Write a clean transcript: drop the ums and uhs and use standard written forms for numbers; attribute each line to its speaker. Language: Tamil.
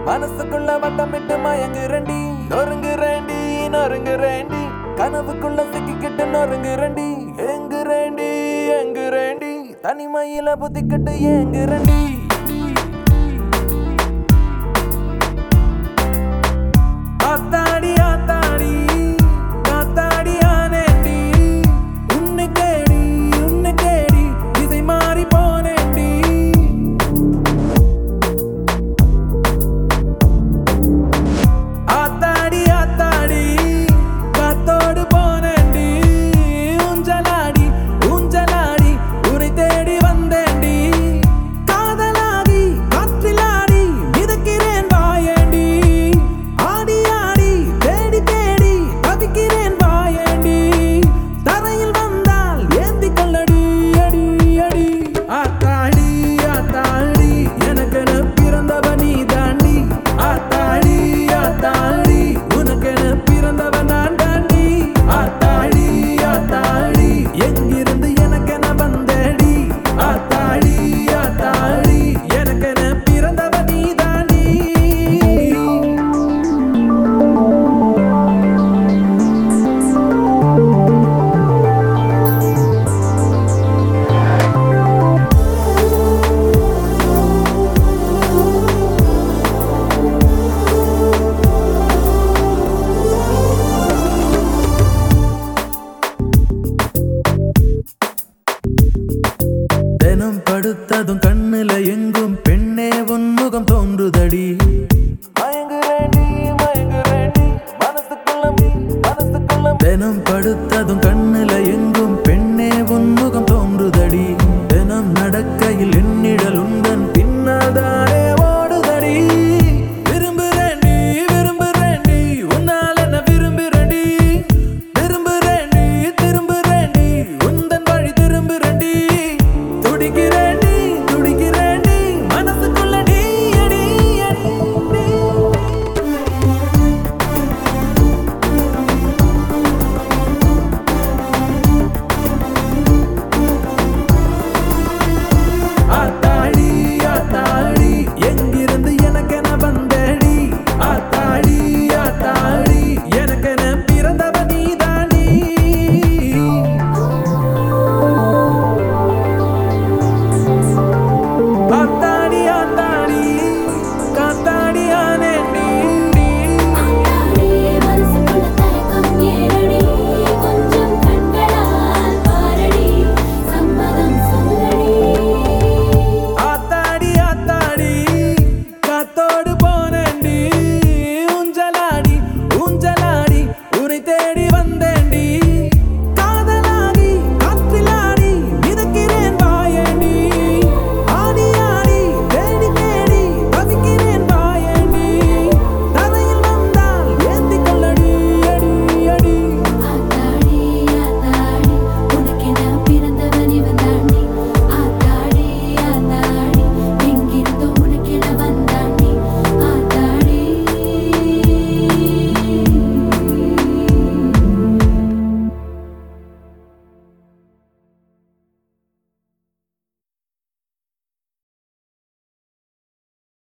Speaker 1: மனசுக்குள்ள வட்டமிட்டு மயங்குறண்டி நொறுங்குறேண்டி நொறுங்குறேண்டி கனவுக்குள்ள சிக்கிக்கிட்டு நொறுங்குறண்டி எங்குறேண்டி எங்குறேண்டி தனிமையில புத்திக்கிட்டு ஏங்குறண்டி ஆத்தாடி ஆத்தாடி காத்தாடி ஆனேண்டி உன்னை தேடி இதை மாறி போனேண்டி ஆத்தாடி ஆத்தாடி காத்தோடு போனேண்டி ஊஞ்சலாடி ஊஞ்சலாடி உன்னை தேடி வந்தேண்டி காதலாகி காற்றிலாடி மிதக்கிறேன் வாயேண்டி ஆடி ஆடி தேடி தேடி தவிக்கிறேன் வாயேண்டி தரையில் வந்தால் ஏந்தி கொள்ளடி அடி அடி ஆத்தாடி ஆத்தாடி எனக்கென பிறந்தவ நீ தாண்டி ஆத்தாடி ஆத்தாடி உனக்கென பிறந்தவ நான் தாண்டி ஆத்தாடி ஆத்தாடி எங்கிருந்து எனக்கென வந்தேடி ஆத்தாடி ஆத்தாடி எனக்கென பிறந்தவ நீ தாண்டி தினம் படுத்ததும் கண்ணுல எங்கும் பெண்ணே உன் முகம் தோன்றுதடி